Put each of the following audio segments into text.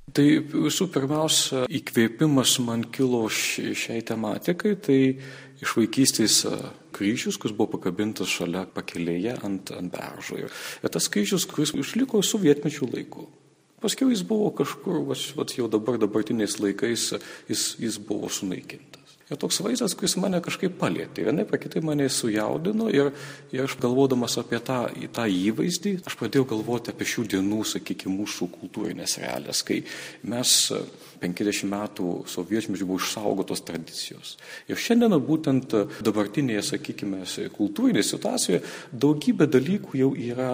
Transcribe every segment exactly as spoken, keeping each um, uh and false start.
Tai visų pirmiausia, įkvėpimas man kilo šiai tematikai, tai iš vaikystės kryžius, kuris buvo pakabintas šalia pakelėje ant, ant beržo. Ir tas kryžius, kuris išliko sovietmečių laikų. Paskiau jis buvo kažkur, va, va, jau dabar dabartiniais laikais, jis, jis buvo sunaikintas. Ir toks vaizdas, kuris mane kažkaip palėtė, vienai pa kitai mane sujaudino ir, ir aš galvodamas apie tą, tą įvaizdį, aš pradėjau galvoti apie šių dienų, sakykime, mūsų kultūrinės realijas, kai mes penkiasdešimt metų sovietmečiu buvo išsaugotos tradicijos. Ir šiandien būtent dabartinėje, sakykime, kultūrinėje situacijoje daugybė dalykų jau yra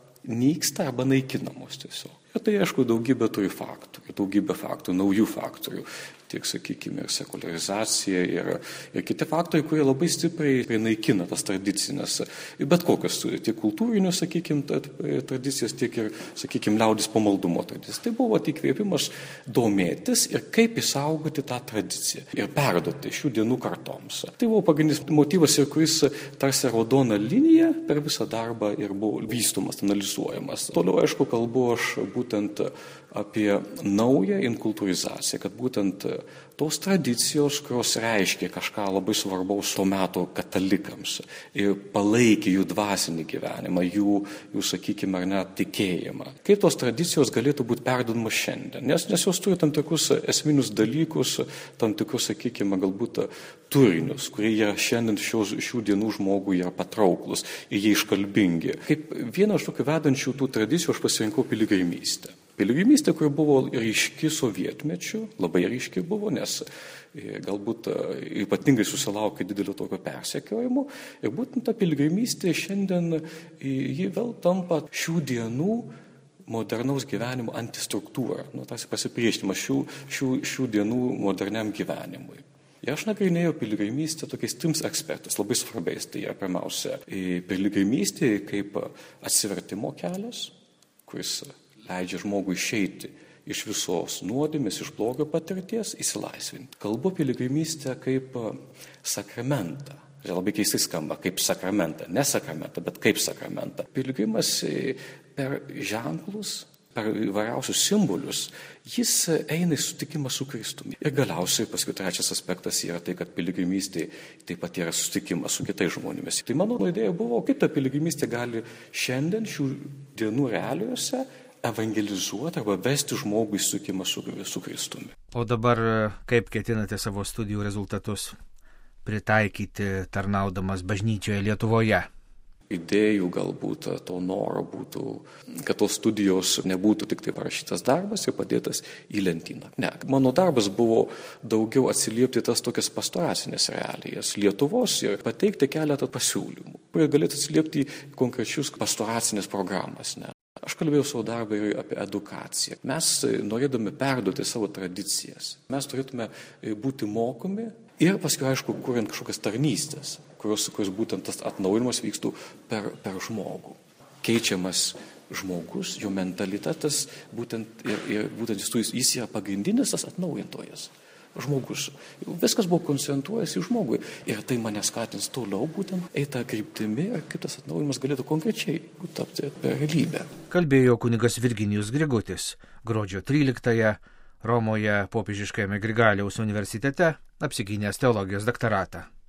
nyksta arba naikinamos tiesiog. Ir tai, aišku, daugybė turi faktorių, daugybė faktorių, naujų faktorių, tiek, sakykime, ir sekularizacija, ir, ir kiti faktoriai, kurie labai stipriai naikina tas tradicinės, bet kokios, tiek kultūrinius, sakykime, tradicijas, tiek ir, sakykime, liaudis pamaldumo tradicijas. Tai buvo tik įkvėpimas domėtis ir kaip išsaugoti tą tradiciją ir perduoti šių dienų kartoms. Tai buvo pagrindinis motyvas, ir kuris tarsi raudona linija per visą darbą ir buvo vystomas, analizuojamas. Toliau, aišku, kalbu aš būtent apie naują inkultūrizaciją, kad būtent tos tradicijos, kurios reiškia kažką labai svarbaus to meto katalikams ir palaikė jų dvasinį gyvenimą, jų, jų sakykime, ar net tikėjimą. Kaip tos tradicijos galėtų būti perduodamos šiandien? Nes, nes jos turi tam tikrus esminius dalykus, tam tikrus, sakykime, galbūt turinius, kurie jie šiandien šios, šių dienų žmogui yra patrauklus ir jie iškalbingi. Kaip vieną iš tokių vedančių tų tradicijų aš pasirinkau piligrimystę. Piligrimystė, kuri buvo ryški sovietmečiu, labai ryški buvo, nes galbūt ypatingai susilaukė didelio tokio persekiojimo. Ir būtent ta piligrimystė šiandien ji vėl tampa šių dienų modernaus gyvenimo antistruktūra, nu, tas pasipriešinimas šių, šių, šių dienų moderniam gyvenimui. Ir aš nagrinėjau piligrimystę tokiais trims aspektais, labai svarbiais. Tai yra pirmiausia piligrimystė kaip atsivertimo kelias, kuris leidžia žmogui išeiti iš visos nuodėmės, iš blogio patirties, įsilaisvinti. Kalbu piligrimystę kaip sakramentą. Tai labai keistai skamba, kaip sakramentą. Ne sakramentą, bet kaip sakramentą. Piligrimas per ženklus, per įvairiausius simbolius, jis eina į susitikimą su Kristumi. Ir galiausiai, paskui trečias aspektas yra tai, kad piligrimystė taip pat yra susitikimas su kitais žmonėmis. Tai mano idėja buvo, kaip ta piligrimystė gali šiandien šių dienų realijose evangelizuoti arba vesti žmogų į susitikimą su, su Kristumi. O dabar kaip ketinate savo studijų rezultatus pritaikyti tarnaudamas bažnyčioje Lietuvoje? Idėjų galbūt to noro būtų, kad tos studijos nebūtų tik tai parašytas darbas ir padėtas į lentyną. Ne, mano darbas buvo daugiau atsiliepti tas tokias pastoracinės realijas Lietuvos ir pateikti keletą pasiūlymų, kurie galėtų atsiliepti į konkrečius pastoracinės programas. Ne. Aš kalbėjau savo darbą ir apie edukaciją. Mes norėdami perduoti savo tradicijas, mes turėtume būti mokomi ir paskui, aišku, kuriant kažkokias tarnystės, kurios, kurios būtent tas atnaujinimas vykstų per, per žmogų. Keičiamas žmogus, jo mentalitetas, būtent, ir, ir būtent jis, jis yra pagrindinis tas atnaujintojas. Žmogus. Viskas buvo koncentruojasi į žmogui ir tai mane skatins toliau būtent eiti kryptimi ir kaip tas atnaujimas galėtų konkrečiai tapti realybę. Kalbėjo kunigas Virginijus Grigutis. Gruodžio tryliktąją Romoje popiežiškajame Grigaliaus universitete apsigynęs teologijos daktaratą.